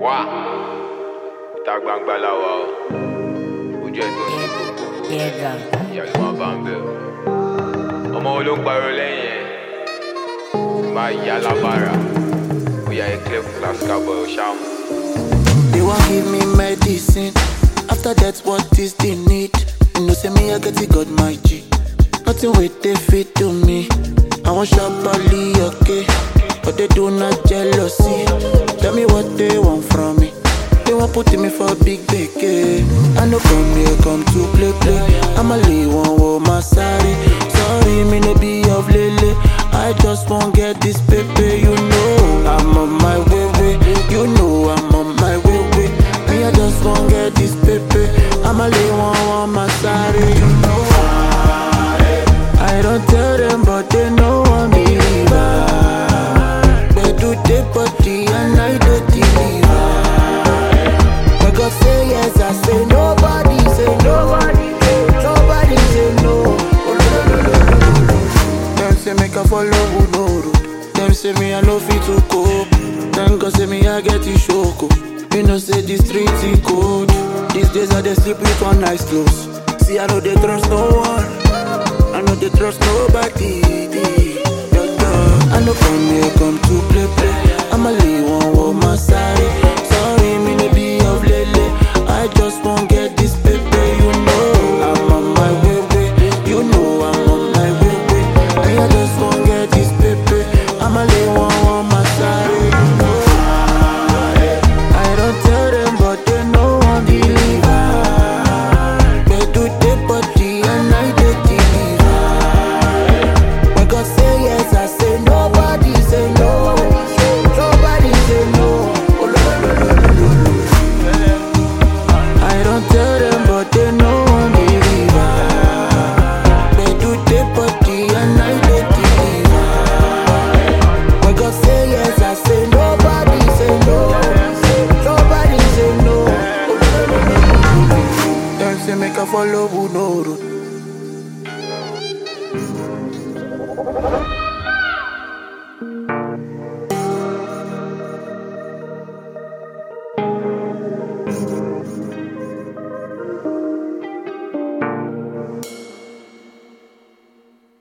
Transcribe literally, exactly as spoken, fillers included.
wá ìta gbangba la wà o ojú ẹ tó ń ṣe gbogbo ìyá ló máa bá ń bẹ o ọmọ wo ló ń pariwo lẹ́yìn ẹ̀ máa yá lábára ó yá ẹ clear fún class cowboy ó ṣáà mú. They wan give me medicine. After that, what is the need? You know, say me, I get it, got my G. Nothing with they fit to me. I want sharply, okay. But they do not jealousy. Tell me what they want from me. They want putting me for big beke. I know come here, come to play, play. I'ma leave one with my sorry. Sorry, me no be of lele. I just won't get this paper, you know. I'm on my way, way. You know I'm on my way, way. Me, I just won't get this paper. I'ma leave one with my sorry, you know. I don't tell them, but they know I'm believer. They do the body and I do deliver. But God say yes, I say nobody, say nobody, nobody say no. Them say make a follow who no road. Them say me I no fit to cope. Them God say me I get it shoko. You know say the street is cold. These days I dey sleep with one eye closed. See I know they trust no one. I know they trust nobody. I know come here, come to play, play. I'ma leave one with my side. Sorry, me no be of lele. I just won't get this paper, you know. I'm on my way, way. You know I'm on my way, way. I just won't get this paper. I'ma leave one with my side, you know. I don't tell them, but they know I'm believer. They do the body and I do deliver. When God say yes, I say nobody say no. Nobody say no. Oh, no, no, no, no, no, no. I don't tell them, but they know I'm believer. They do the body and I do deliver. When God say yes, I say nobody say no. Nobody say no. Oh, no, no, no, no, no. Them say make a follow who no road.